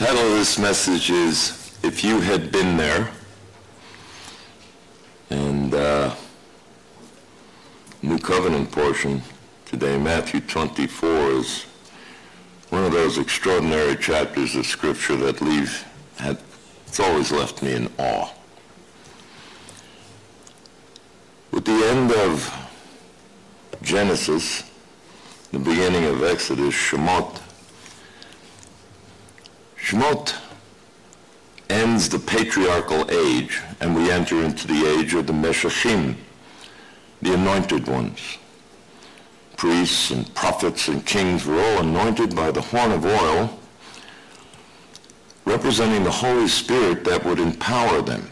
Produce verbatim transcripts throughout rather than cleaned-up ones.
The title of this message is If You Had Been There. And uh, New Covenant portion today, Matthew twenty-four, is one of those extraordinary chapters of Scripture that leave, had, it's always left me in awe. With the end of Genesis, the beginning of Exodus, Shemot, Shemot ends the patriarchal age, and we enter into the age of the Meshachim, the anointed ones. Priests and prophets and kings were all anointed by the horn of oil, representing the Holy Spirit that would empower them.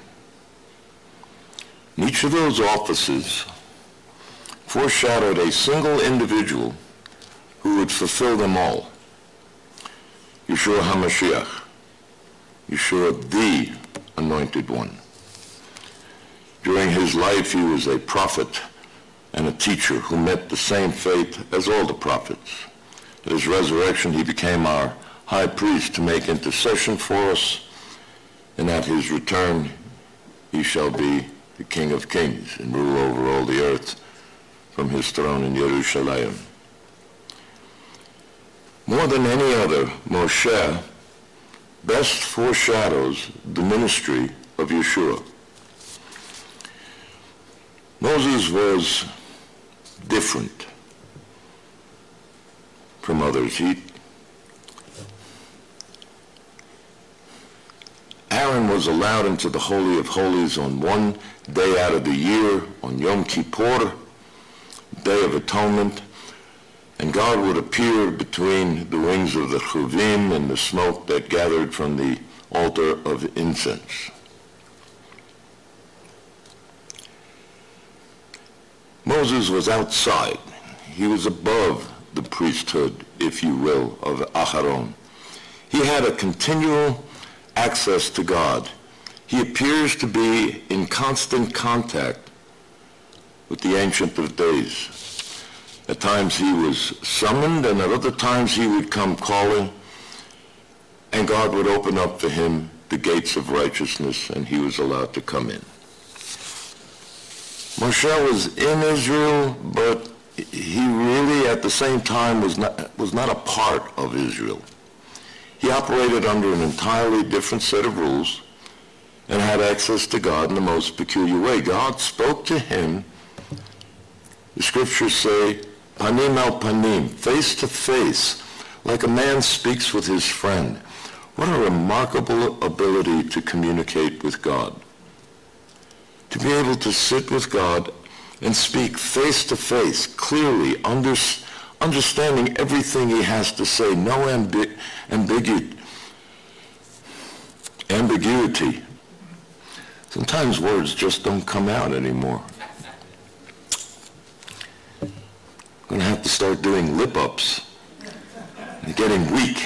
And each of those offices foreshadowed a single individual who would fulfill them all. Yeshua HaMashiach, Yeshua the Anointed One. During his life, he was a prophet and a teacher who met the same fate as all the prophets. At his resurrection, he became our high priest to make intercession for us, and at his return, he shall be the King of Kings and rule over all the earth from his throne in Jerusalem. More than any other, Moshe best foreshadows the ministry of Yeshua. Moses was different from others. He, Aaron was allowed into the Holy of Holies on one day out of the year, on Yom Kippur, Day of Atonement, and God would appear between the wings of the Chuvim and the smoke that gathered from the altar of incense. Moses was outside. He was above the priesthood, if you will, of Aharon. He had a continual access to God. He appears to be in constant contact with the Ancient of Days. At times he was summoned, and at other times he would come calling, and God would open up for him the gates of righteousness, and he was allowed to come in. Moshe was in Israel, but he really at the same time was not, was not a part of Israel. He operated under an entirely different set of rules and had access to God in the most peculiar way. God spoke to him, the scriptures say, panim al panim, face to face, like a man speaks with his friend. What a remarkable ability to communicate with God. To be able to sit with God and speak face to face, clearly, under, understanding everything he has to say, no ambi- ambigu- ambiguity. Sometimes words just don't come out anymore. I'm going to have to start doing lip-ups. I'm getting weak.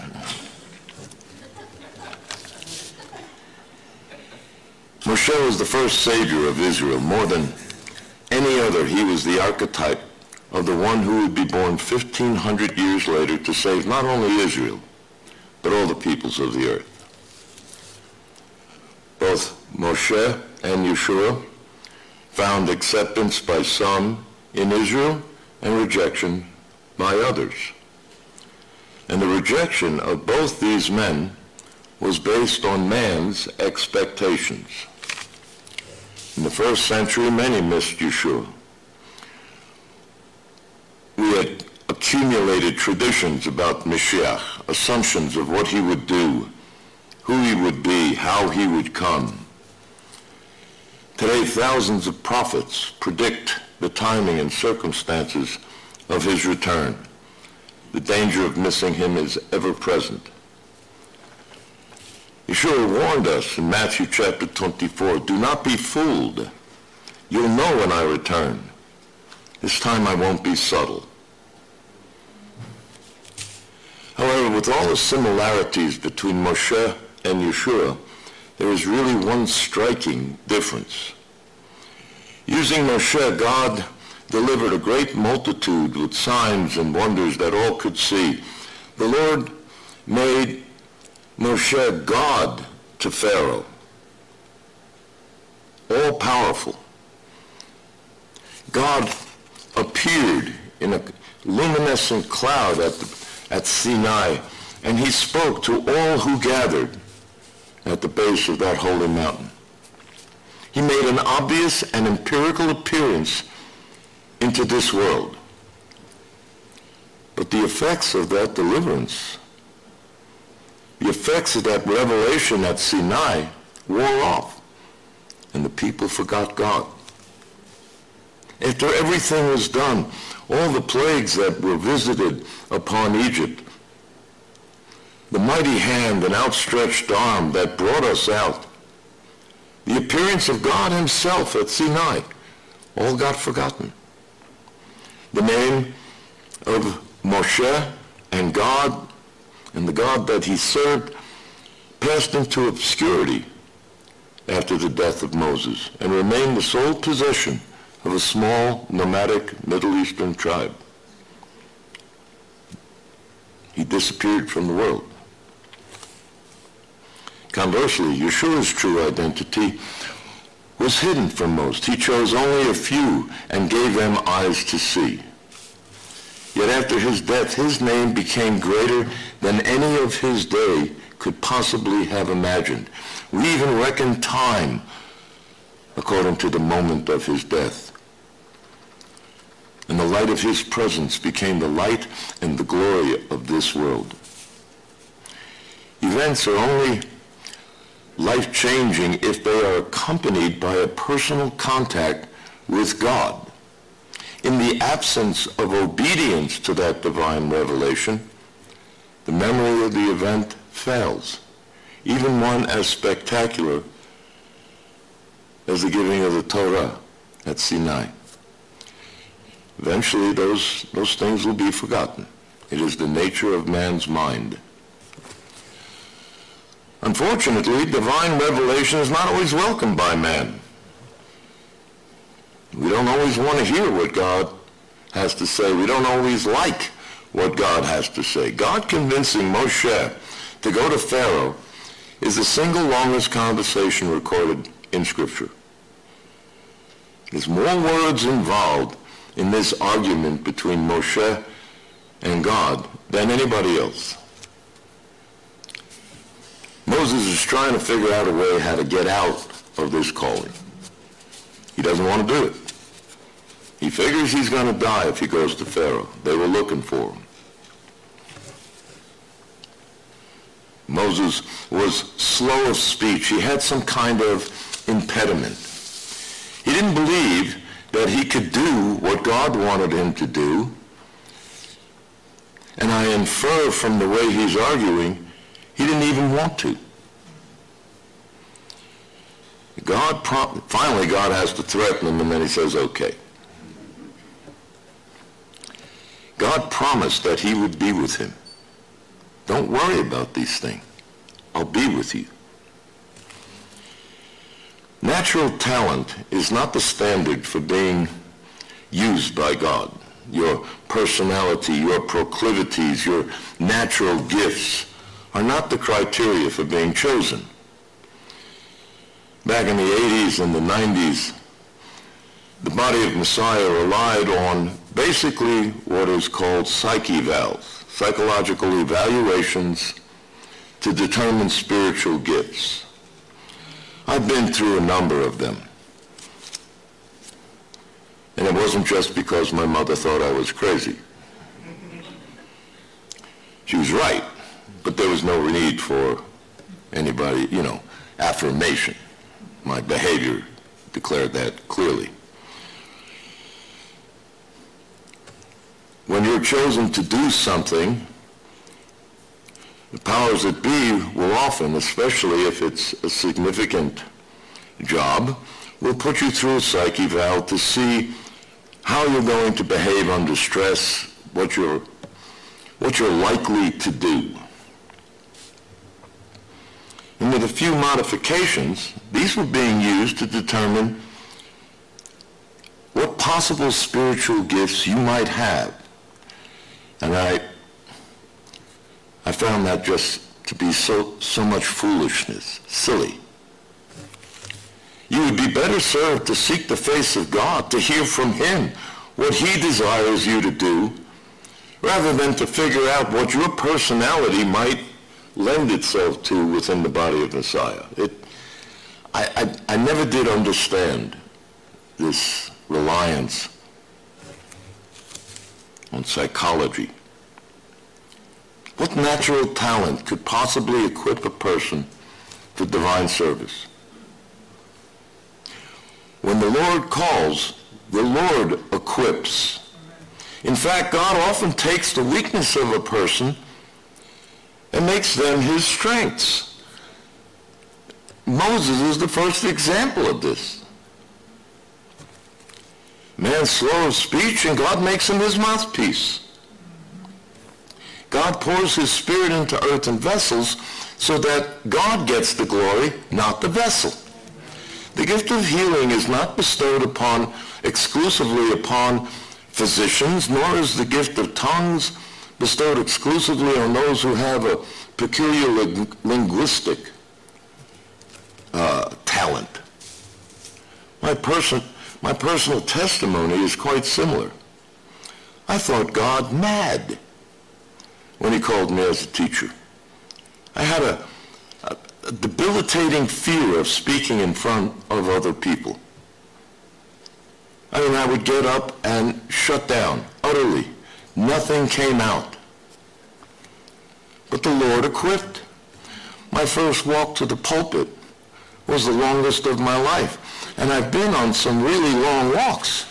Moshe was the first savior of Israel. More than any other, he was the archetype of the one who would be born fifteen hundred years later to save not only Israel, but all the peoples of the earth. Both Moshe and Yeshua found acceptance by some in Israel and rejection by others. And the rejection of both these men was based on man's expectations. In the first century, many missed Yeshua. We had accumulated traditions about Mashiach, assumptions of what he would do, who he would be, how he would come. Today, thousands of prophets predict the timing and circumstances of his return. The danger of missing him is ever present. Yeshua warned us in Matthew chapter twenty-four, do not be fooled. You'll know when I return. This time I won't be subtle. However, with all the similarities between Moshe and Yeshua, there is really one striking difference. Using Moshe, God delivered a great multitude with signs and wonders that all could see. The Lord made Moshe, God to Pharaoh, all-powerful. God appeared in a luminescent cloud at, the, at Sinai, and he spoke to all who gathered at the base of that holy mountain. He made an obvious and empirical appearance into this world. But the effects of that deliverance, the effects of that revelation at Sinai wore off, and the people forgot God. After everything was done, all the plagues that were visited upon Egypt, the mighty hand and outstretched arm that brought us out, the appearance of God himself at Sinai, all got forgotten. The name of Moshe and God and the God that he served passed into obscurity after the death of Moses and remained the sole possession of a small nomadic Middle Eastern tribe. He disappeared from the world. Conversely, Yeshua's true identity was hidden from most. He chose only a few and gave them eyes to see. Yet after his death, his name became greater than any of his day could possibly have imagined. We even reckon time according to the moment of his death. And the light of his presence became the light and the glory of this world. Events are only life-changing if they are accompanied by a personal contact with God. In the absence of obedience to that divine revelation, the memory of the event fails, even one as spectacular as the giving of the Torah at Sinai. Eventually, those, those things will be forgotten. It is the nature of man's mind. Unfortunately, divine revelation is not always welcomed by man. We don't always want to hear what God has to say. We don't always like what God has to say. God convincing Moshe to go to Pharaoh is the single longest conversation recorded in Scripture. There's more words involved in this argument between Moshe and God than anybody else. Moses is trying to figure out a way how to get out of this calling. He doesn't want to do it. He figures he's going to die if he goes to Pharaoh. They were looking for him. Moses was slow of speech. He had some kind of impediment. He didn't believe that he could do what God wanted him to do. And I infer from the way he's arguing, he didn't even want to. God, pro- finally God has to threaten him, and then he says, okay. God promised that he would be with him. Don't worry about these things. I'll be with you. Natural talent is not the standard for being used by God. Your personality, your proclivities, your natural gifts are not the criteria for being chosen. Back in the eighties and the nineties, the body of Messiah relied on basically what is called psych evals, psychological evaluations to determine spiritual gifts. I've been through a number of them. And it wasn't just because my mother thought I was crazy. She was right, but there was no need for anybody, you know, affirmation. My behavior declared that clearly. When you're chosen to do something, the powers that be will often, especially if it's a significant job, will put you through a psych eval to see how you're going to behave under stress, what you're, what you're likely to do. And with a few modifications, these were being used to determine what possible spiritual gifts you might have. And I, I found that just to be so, so much foolishness, silly. You would be better served to seek the face of God, to hear from him what he desires you to do, rather than to figure out what your personality might lend itself to within the body of Messiah. It, I, I, I never did understand this reliance on psychology. What natural talent could possibly equip a person for divine service? When the Lord calls, the Lord equips. In fact, God often takes the weakness of a person and makes them his strengths. Moses is the first example of this. Man's slow of speech, and God makes him his mouthpiece. God pours his Spirit into earthen vessels so that God gets the glory, not the vessel. The gift of healing is not bestowed upon exclusively upon physicians, nor is the gift of tongues bestowed exclusively on those who have a peculiar ling- linguistic uh, talent. My, person, my personal testimony is quite similar. I thought God mad when he called me as a teacher. I had a, a, a debilitating fear of speaking in front of other people. I mean, I would get up and shut down, utterly. Nothing came out. But the Lord equipped. My first walk to the pulpit was the longest of my life, and I've been on some really long walks.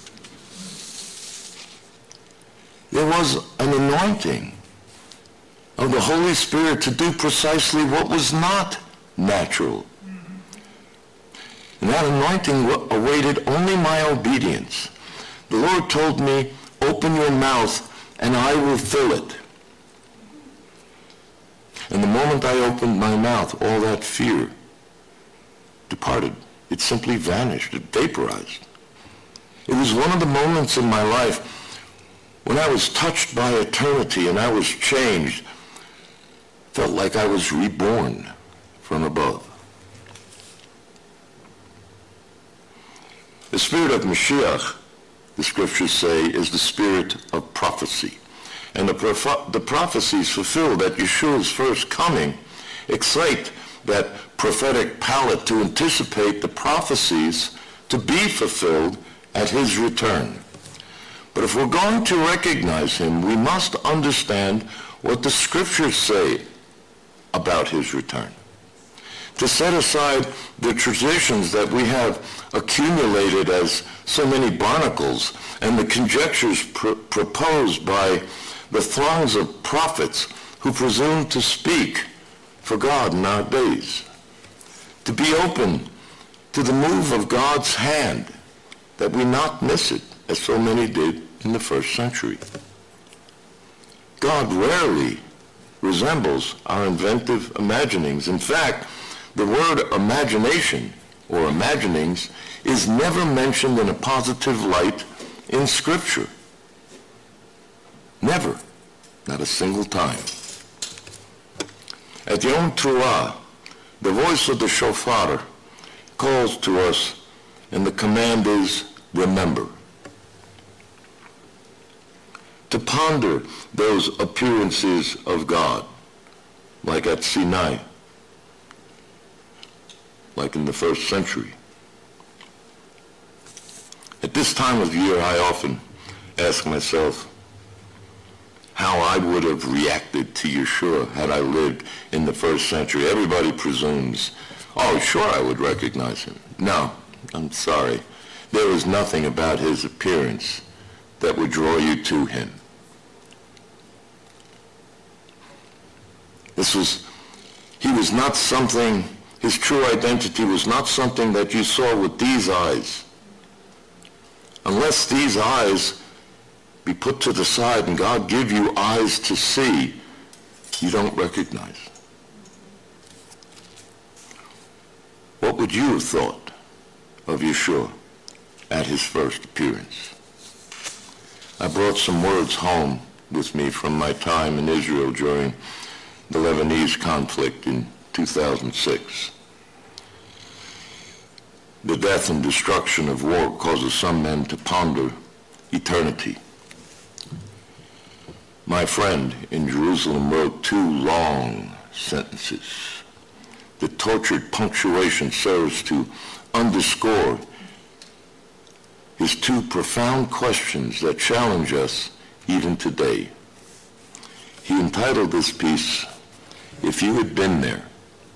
There was an anointing of the Holy Spirit to do precisely what was not natural. And that anointing awaited only my obedience. The Lord told me, open your mouth and I will fill it. And the moment I opened my mouth, all that fear departed. It simply vanished. It vaporized. It was one of the moments in my life when I was touched by eternity and I was changed. Felt like I was reborn from above. The spirit of Mashiach, the scriptures say, is the spirit of prophecy. And the, proph- the prophecies fulfilled at Yeshua's first coming excite that prophetic palate to anticipate the prophecies to be fulfilled at his return. But if we're going to recognize him, we must understand what the scriptures say about his return. To set aside the traditions that we have accumulated as so many barnacles and the conjectures pr- proposed by the throngs of prophets who presume to speak for God in our days. To be open to the move of God's hand, that we not miss it, as so many did in the first century. God rarely resembles our inventive imaginings. In fact, the word imagination or imaginings is never mentioned in a positive light in Scripture. Never. Not a single time. At Yom Teruah, the voice of the shofar calls to us, and the command is, remember. To ponder those appearances of God, like at Sinai, like in the first century. At this time of year, I often ask myself how I would have reacted to Yeshua had I lived in the first century. Everybody presumes, oh, sure, I would recognize him. No, I'm sorry. There was nothing about his appearance that would draw you to him. This was, he was not something, his true identity was not something that you saw with these eyes. Unless these eyes be put to the side and God give you eyes to see, you don't recognize. What would you have thought of Yeshua at his first appearance? I brought some words home with me from my time in Israel during the Lebanese conflict in two thousand six. The death and destruction of war causes some men to ponder eternity. My friend in Jerusalem wrote two long sentences. The tortured punctuation serves to underscore his two profound questions that challenge us even today. He entitled this piece, "If You Had Been There."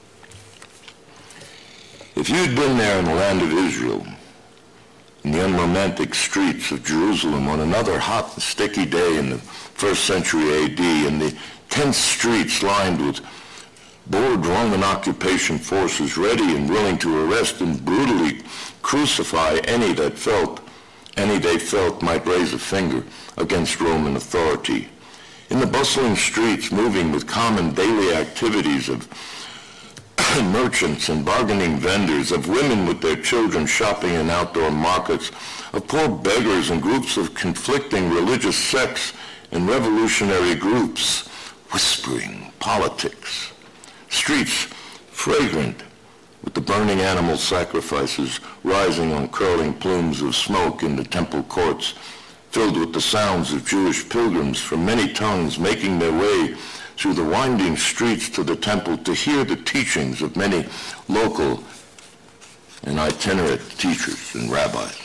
If you had been there in the land of Israel, in the unromantic streets of Jerusalem on another hot and sticky day in the first century A D, in the tense streets lined with bored Roman occupation forces ready and willing to arrest and brutally crucify any that felt, any they felt might raise a finger against Roman authority. In the bustling streets moving with common daily activities of merchants and bargaining vendors, of women with their children shopping in outdoor markets, of poor beggars and groups of conflicting religious sects and revolutionary groups, whispering politics. Streets fragrant with the burning animal sacrifices rising on curling plumes of smoke in the temple courts, filled with the sounds of Jewish pilgrims from many tongues making their way through the winding streets to the temple to hear the teachings of many local and itinerant teachers and rabbis.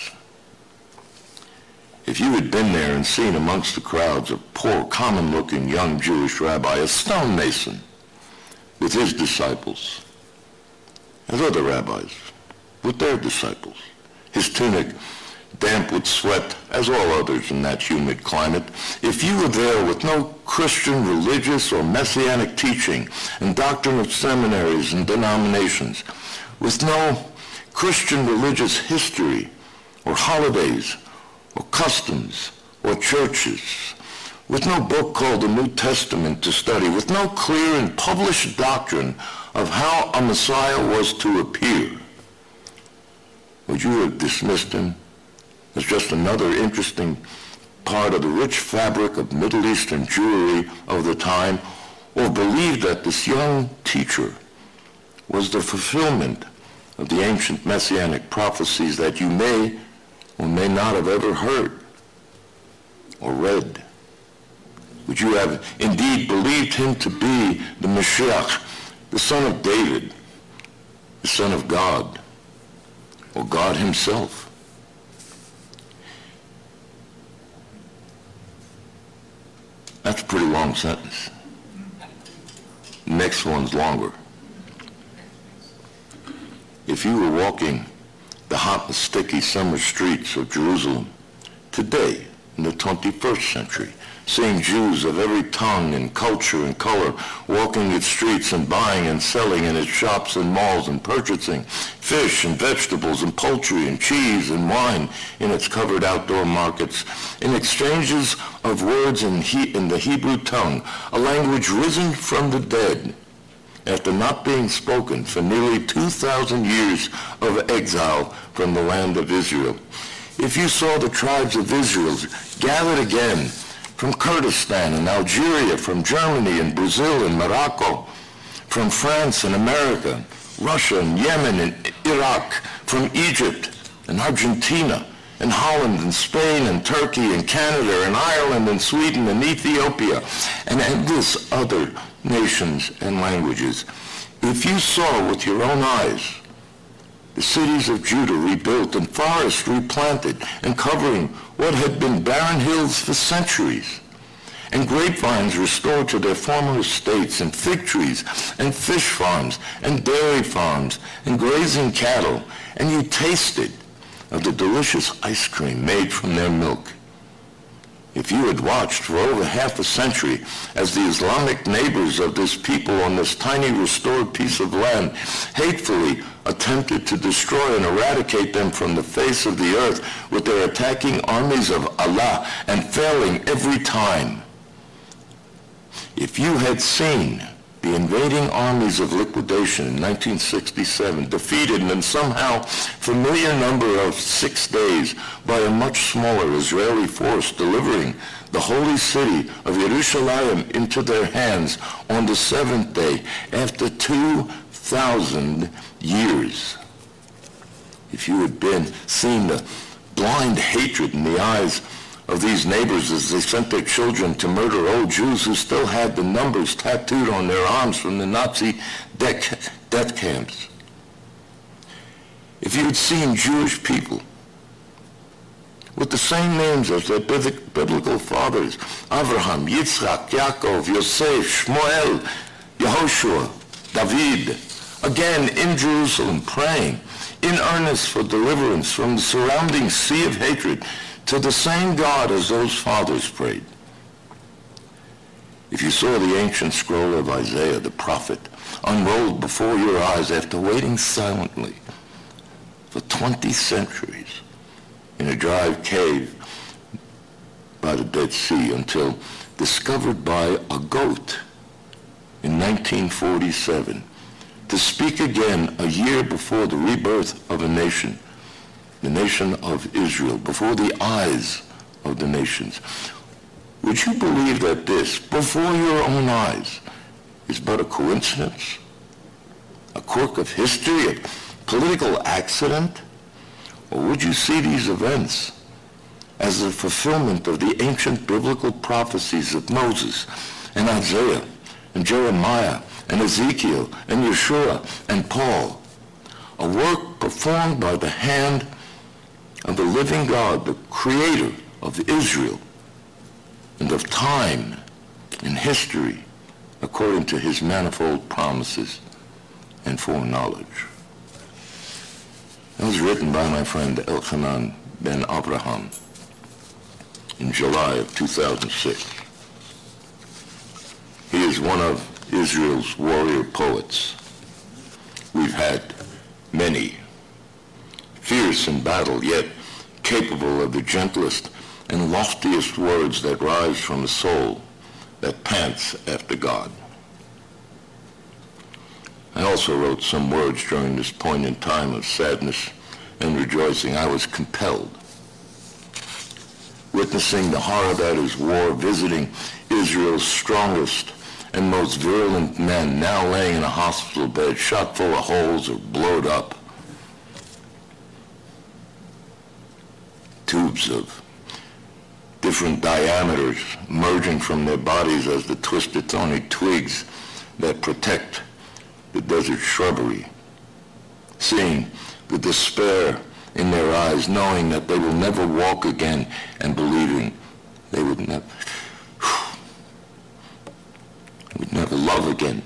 If you had been there and seen amongst the crowds a poor, common-looking young Jewish rabbi, a stonemason, with his disciples, as other rabbis, with their disciples, his tunic damp with sweat, as all others in that humid climate, if you were there with no Christian religious or messianic teaching and doctrine of seminaries and denominations, with no Christian religious history or holidays or customs or churches, with no book called the New Testament to study, with no clear and published doctrine of how a Messiah was to appear, would you have dismissed him as just another interesting part of the rich fabric of Middle Eastern Jewry of the time, or believed that this young teacher was the fulfillment of the ancient messianic prophecies that you may or may not have ever heard or read? Would you have indeed believed him to be the Mashiach, the son of David, the son of God, or God himself? That's a pretty long sentence. Next one's longer. If you were walking the hot and sticky summer streets of Jerusalem today in the twenty-first century, seeing Jews of every tongue and culture and color walking its streets and buying and selling in its shops and malls and purchasing fish and vegetables and poultry and cheese and wine in its covered outdoor markets, in exchanges of words in, he- in the Hebrew tongue, a language risen from the dead after not being spoken for nearly two thousand years of exile from the land of Israel. If you saw the tribes of Israel gathered again from Kurdistan and Algeria, from Germany and Brazil and Morocco, from France and America, Russia and Yemen and Iraq, from Egypt and Argentina and Holland and Spain and Turkey and Canada and Ireland and Sweden and Ethiopia and endless other nations and languages, if you saw with your own eyes the cities of Judah rebuilt and forests replanted and covering what had been barren hills for centuries, and grapevines restored to their former estates, and fig trees and fish farms and dairy farms and grazing cattle, and you tasted of the delicious ice cream made from their milk. If you had watched for over half a century as the Islamic neighbors of this people on this tiny restored piece of land hatefully attempted to destroy and eradicate them from the face of the earth with their attacking armies of Allah and failing every time, if you had seen The invading armies of liquidation in nineteen sixty-seven, defeated in somehow familiar number of six days by a much smaller Israeli force, delivering the holy city of Yerushalayim into their hands on the seventh day after two thousand years. If you had been seen the blind hatred in the eyes of these neighbors as they sent their children to murder old Jews who still had the numbers tattooed on their arms from the Nazi death, death camps. If you had seen Jewish people with the same names as their biblical fathers, Abraham, Yitzchak, Yaakov, Yosef, Shmuel, Yehoshua, David, again in Jerusalem praying in earnest for deliverance from the surrounding sea of hatred to the same God as those fathers prayed. If you saw the ancient scroll of Isaiah the prophet unrolled before your eyes after waiting silently for twenty centuries in a dry cave by the Dead Sea until discovered by a goat in nineteen forty-seven, to speak again a year before the rebirth of a nation, the nation of Israel, before the eyes of the nations. Would you believe that this, before your own eyes, is but a coincidence, a quirk of history, a political accident? Or would you see these events as the fulfillment of the ancient biblical prophecies of Moses and Isaiah and Jeremiah and Ezekiel and Yeshua and Paul, a work performed by the hand of the living God, the creator of Israel and of time and history, according to his manifold promises and foreknowledge? It was written by my friend Elchanan ben Abraham in July of two thousand six. He is one of Israel's warrior poets. We've had many, fierce in battle, yet capable of the gentlest and loftiest words that rise from a soul that pants after God. I also wrote some words during this point in time of sadness and rejoicing. I was compelled, witnessing the horror that is war, visiting Israel's strongest and most virulent men now laying in a hospital bed, shot full of holes or blowed up. Tubes of different diameters emerging from their bodies as the twisted thorny twigs that protect the desert shrubbery. Seeing the despair in their eyes, knowing that they will never walk again, and believing they would never, would never love again.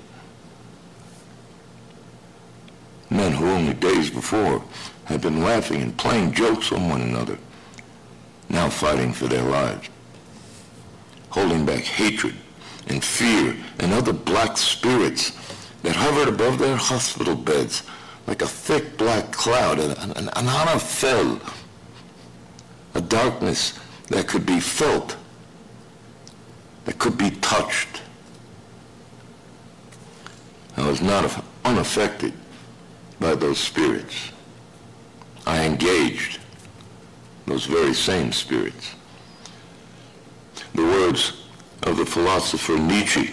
Men who only days before had been laughing and playing jokes on one another, now fighting for their lives, holding back hatred and fear and other black spirits that hovered above their hospital beds like a thick black cloud, and an honor fell, a darkness that could be felt, that could be touched. I was not unaffected by those spirits. I engaged those very same spirits. The words of the philosopher Nietzsche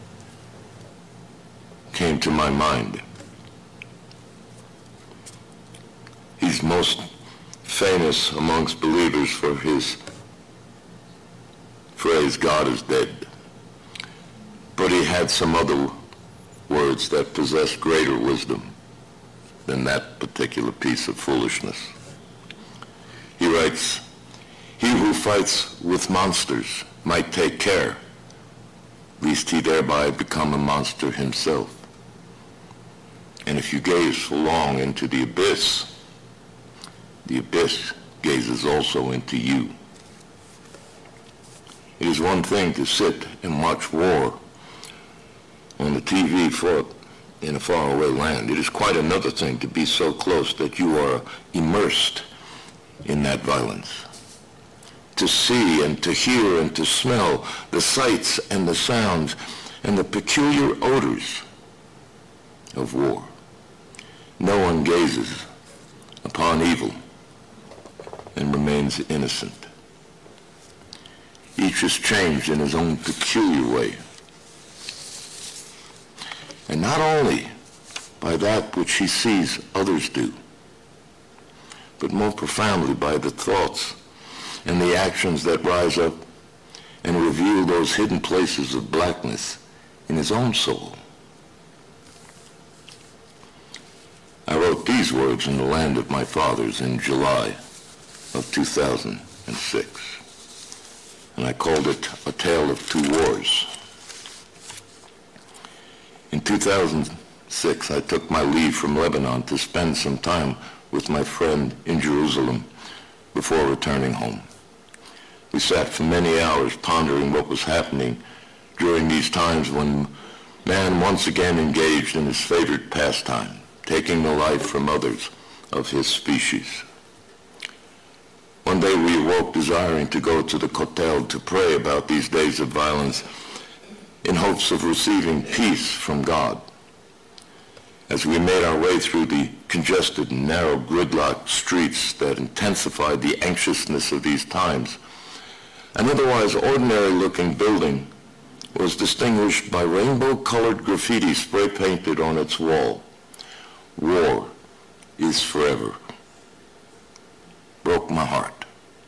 came to my mind. He's most famous amongst believers for his phrase, God is dead. But he had some other words that possessed greater wisdom than that particular piece of foolishness. He writes, "He who fights with monsters might take care, lest he thereby become a monster himself. And if you gaze for long into the abyss, the abyss gazes also into you." It is one thing to sit and watch war on the T V fought in a faraway land. It is quite another thing to be so close that you are immersed in that violence. To see and to hear and to smell the sights and the sounds and the peculiar odors of war. No one gazes upon evil and remains innocent. Each is changed in his own peculiar way. And not only by that which he sees others do, but more profoundly by the thoughts and the actions that rise up and reveal those hidden places of blackness in his own soul. I wrote these words in the land of my fathers in July of two thousand six, and I called it A Tale of Two Wars. In two thousand six, I took my leave from Lebanon to spend some time with my friend in Jerusalem before returning home. We sat for many hours pondering what was happening during these times when man once again engaged in his favorite pastime, taking the life from others of his species. One day we awoke desiring to go to the Kotel to pray about these days of violence in hopes of receiving peace from God. As we made our way through the congested and narrow gridlock streets that intensified the anxiousness of these times, an otherwise ordinary-looking building was distinguished by rainbow-colored graffiti spray-painted on its wall. War is forever. Broke my heart.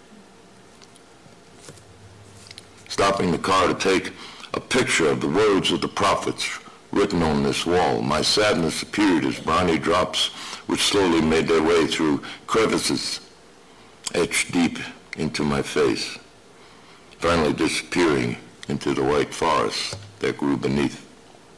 Stopping the car to take a picture of the words of the prophets written on this wall, my sadness appeared as briny drops which slowly made their way through crevices etched deep into my face, finally disappearing into the white forest that grew beneath.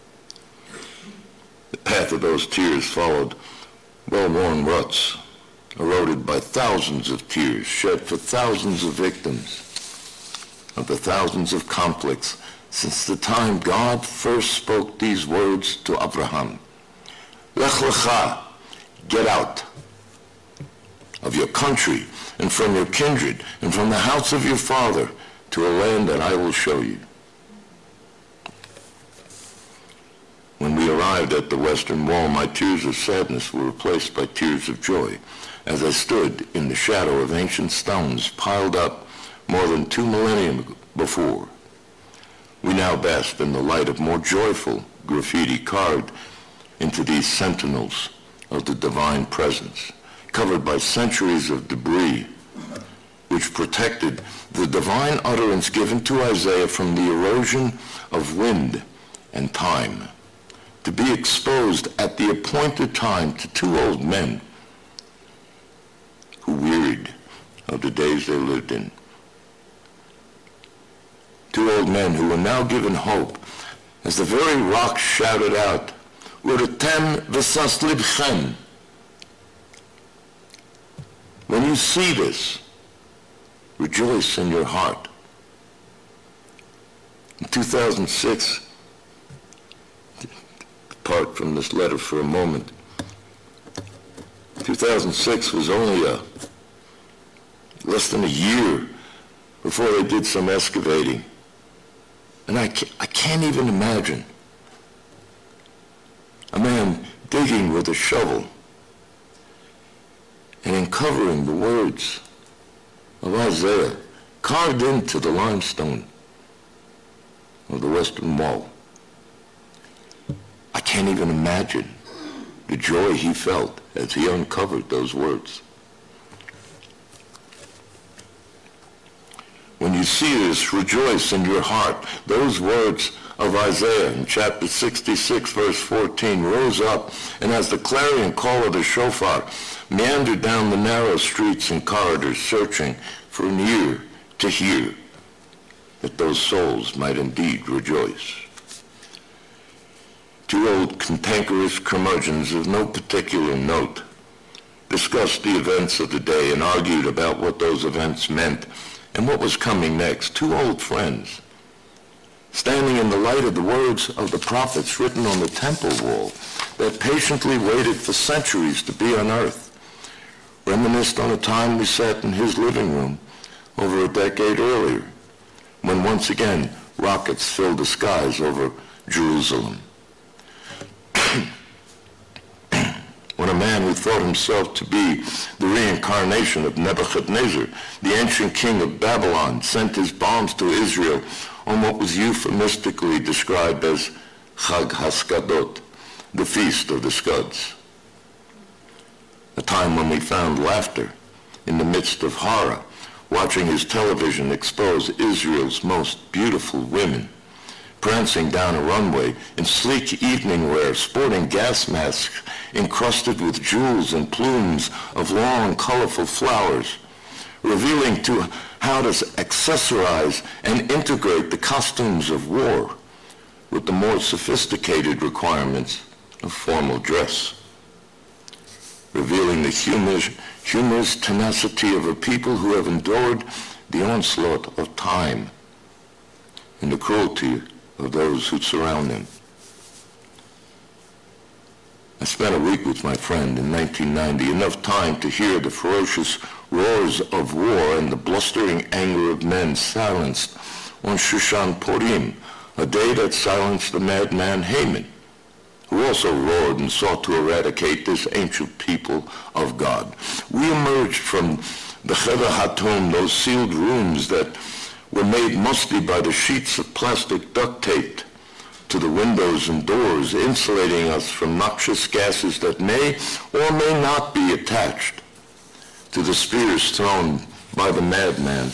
The path of those tears followed well-worn ruts, eroded by thousands of tears shed for thousands of victims of the thousands of conflicts since the time God first spoke these words to Abraham. Lech lecha, get out of your country and from your kindred and from the house of your father to a land that I will show you. When we arrived at the Western Wall, my tears of sadness were replaced by tears of joy as I stood in the shadow of ancient stones piled up more than two millennia before. We now basked in the light of more joyful graffiti carved into these sentinels of the divine presence, covered by centuries of debris, which protected the divine utterance given to Isaiah from the erosion of wind and time, to be exposed at the appointed time to two old men who wearied of the days they lived in. Two old men who were now given hope, as the very rocks shouted out, Uretem v'sas libchem. When you see this, rejoice in your heart. In two thousand six, depart from this letter for a moment, two thousand six was only a less than a year before they did some excavating. And I can't, I can't even imagine a man digging with a shovel and uncovering the words of Isaiah carved into the limestone of the Western Wall. I can't even imagine the joy he felt as he uncovered those words. When you see this, rejoice in your heart. Those words of Isaiah in chapter sixty-six, verse fourteen, rose up, and as the clarion call of the shofar meandered down the narrow streets and corridors, searching for an ear to hear, that those souls might indeed rejoice. Two old cantankerous curmudgeons of no particular note discussed the events of the day and argued about what those events meant and what was coming next. Two old friends, standing in the light of the words of the prophets written on the temple wall that patiently waited for centuries to be unearthed, reminisced on a time we sat in his living room over a decade earlier, when once again rockets filled the skies over Jerusalem. When a man who thought himself to be the reincarnation of Nebuchadnezzar, the ancient king of Babylon, sent his bombs to Israel on what was euphemistically described as Chag HaSkadot, the Feast of the Scuds, a time when we found laughter in the midst of horror, watching his television expose Israel's most beautiful women, prancing down a runway in sleek evening wear, sporting gas masks encrusted with jewels and plumes of long, colorful flowers, revealing to how to accessorize and integrate the costumes of war with the more sophisticated requirements of formal dress, revealing the humorous, humorous tenacity of a people who have endured the onslaught of time and the cruelty of those who surround them. I spent a week with my friend in nineteen ninety, enough time to hear the ferocious roars of war and the blustering anger of men silenced on Shushan Purim, a day that silenced the madman Haman, who also roared and sought to eradicate this ancient people of God. We emerged from the Cheder HaTom, those sealed rooms that were made musty by the sheets of plastic duct taped to the windows and doors, insulating us from noxious gases that may or may not be attached to the spears thrown by the madman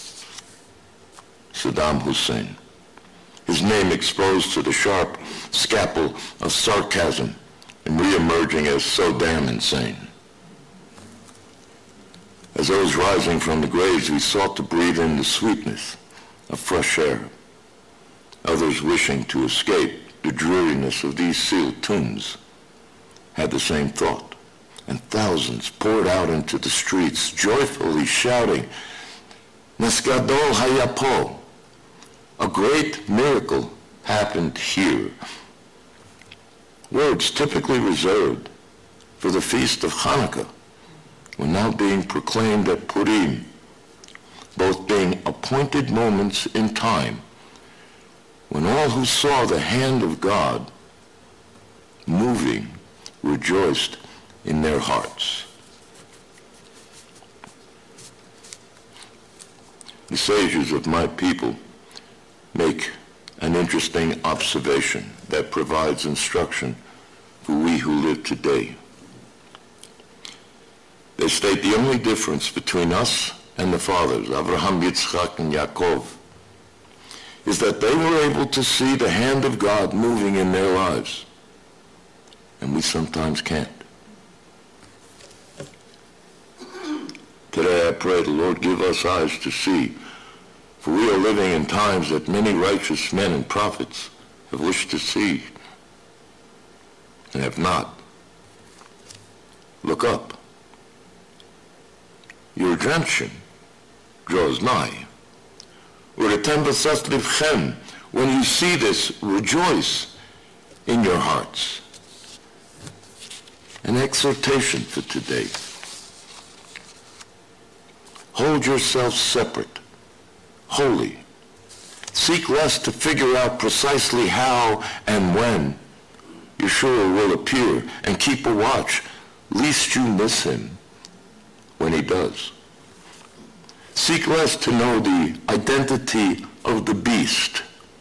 Saddam Hussein, his name exposed to the sharp scalpel of sarcasm and re-emerging as so damn insane. As those rising from the graves, we sought to breathe in the sweetness of fresh air. Others wishing to escape the dreariness of these sealed tombs had the same thought, and thousands poured out into the streets, joyfully shouting, Nesgadol Hayapo, a great miracle happened here. Words typically reserved for the feast of Hanukkah were now being proclaimed at Purim, both being appointed moments in time when all who saw the hand of God moving rejoiced in their hearts. The sages of my people make an interesting observation that provides instruction for we who live today. They state the only difference between us and the fathers, Abraham, Yitzchak, and Yaakov, is that they were able to see the hand of God moving in their lives, and we sometimes can't. Today I pray the Lord give us eyes to see, for we are living in times that many righteous men and prophets have wished to see and have not. Look up. Your redemption draws nigh. Uretem v'sas livchem. When you see this, rejoice in your hearts. An exhortation for today. Hold yourself separate, holy. Seek less to figure out precisely how and when Yeshua will appear, and keep a watch, lest you miss him when he does. Seek less to know the identity of the beast.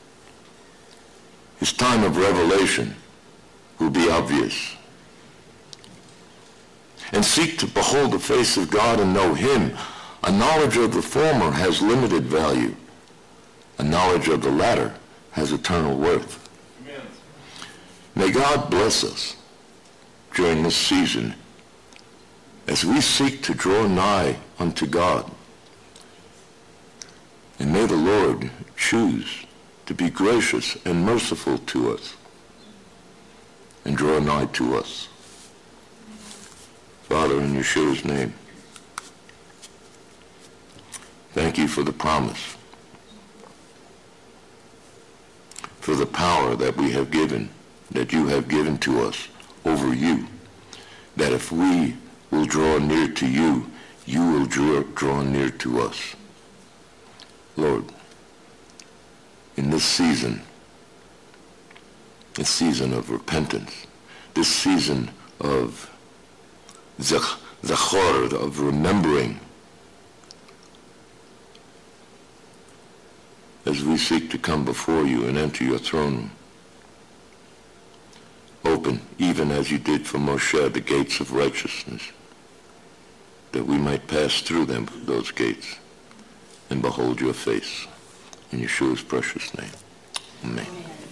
His time of revelation will be obvious. And seek to behold the face of God and know him. A knowledge of the former has limited value. A knowledge of the latter has eternal worth. Amen. May God bless us during this season as we seek to draw nigh unto God. And may the Lord choose to be gracious and merciful to us and draw nigh to us. Father, in Yeshua's name, thank you for the promise, for the power that we have given, that you have given to us over you, that if we will draw near to you, you will draw, draw near to us. Lord, in this season, this season of repentance, this season of zach- zachor, of remembering, as we seek to come before you and enter your throne room. Open, even as you did for Moshe, the gates of righteousness, that we might pass through them, those gates, and behold your face. In Yeshua's precious name. Amen.